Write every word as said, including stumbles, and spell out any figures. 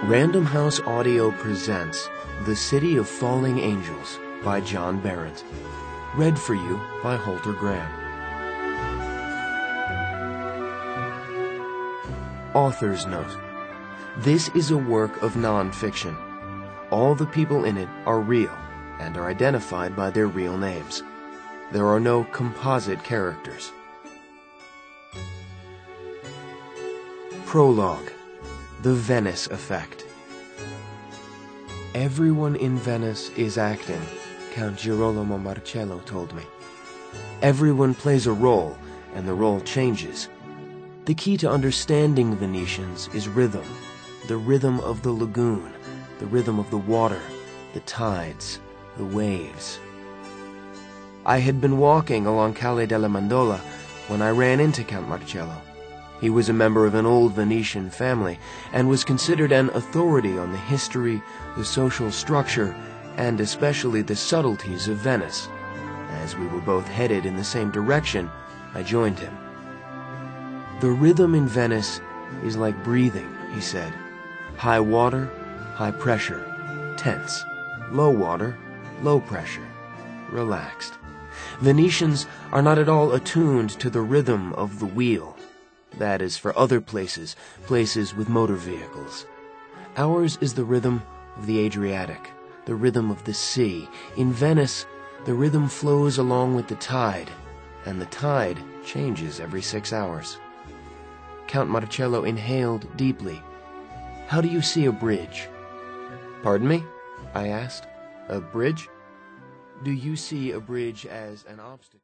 Random House Audio presents The City of Falling Angels by John Berendt. Read for you by Holter Graham. Author's Note. This is a work of non-fiction. All the people in it are real and are identified by their real names. There are no composite characters. Prologue. The Venice Effect. Everyone in Venice is acting, Count Girolamo Marcello told me. Everyone plays a role, and the role changes. The key to understanding Venetians is rhythm, the rhythm of the lagoon, the rhythm of the water, the tides, the waves. I had been walking along Calle della Mandola when I ran into Count Marcello. He was a member of an old Venetian family and was considered an authority on the history, the social structure, and especially the subtleties of Venice. As we were both headed in the same direction, I joined him. The rhythm in Venice is like breathing, he said. High water, high pressure, tense. Low water, low pressure, relaxed. Venetians are not at all attuned to the rhythm of the wheel. That is for other places, places with motor vehicles. Ours is the rhythm of the Adriatic, the rhythm of the sea. In Venice, the rhythm flows along with the tide, and the tide changes every six hours. Count Marcello inhaled deeply. How do you see a bridge? Pardon me? I asked. A bridge? Do you see a bridge as an obstacle?